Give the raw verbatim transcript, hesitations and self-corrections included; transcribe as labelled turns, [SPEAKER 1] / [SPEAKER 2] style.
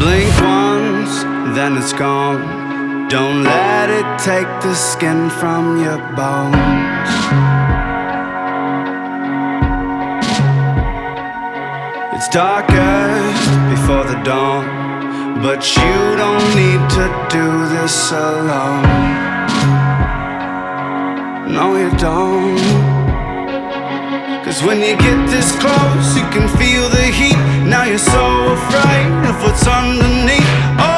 [SPEAKER 1] Blink once, then it's gone. Don't let it take the skin from your bones. It's darkest before the dawn, but you don't need to do this alone. No, you don't. Cause when you get this close, you can feel the heat. Now you're so afraid of what's underneath. Oh,